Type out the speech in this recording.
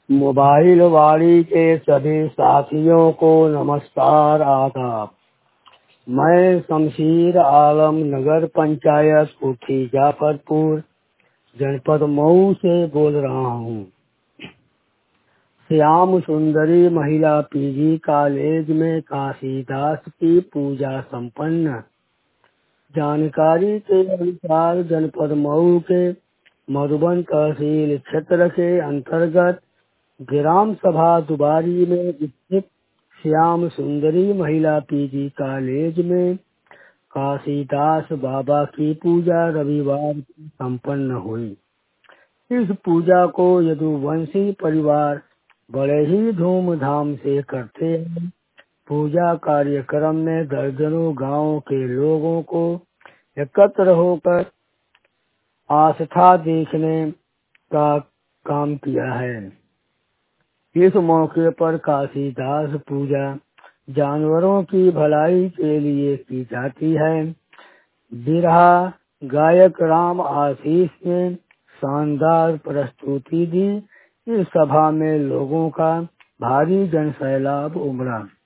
Mobile वाणी के सभी साथियों को नमस्कार आदाब। मैं शमशीर आलम नगर पंचायत कोठी जाफरपुर जनपद मऊ से बोल रहा हूँ। श्याम सुंदरी महिला पीजी कॉलेज में काशीदास की पूजा संपन्न। जानकारी के अनुसार जनपद मऊ के मधुबन तहसील क्षेत्र के अंतर्गत ग्राम सभा दुबारी में स्थित श्याम सुंदरी महिला पीजी कॉलेज में काशीदास बाबा की पूजा रविवार को संपन्न हुई। इस पूजा को यदुवंशी परिवार बड़े ही धूमधाम से करते हैं। पूजा कार्यक्रम में दर्जनों गांव के लोगों को एकत्र होकर आस्था देखने का काम किया है। इस मौके पर काशीदास पूजा जानवरों की भलाई के लिए की जाती है। बिरहा गायक राम आशीष ने शानदार प्रस्तुति दी। इस सभा में लोगों का भारी जनसैलाब उमड़ा।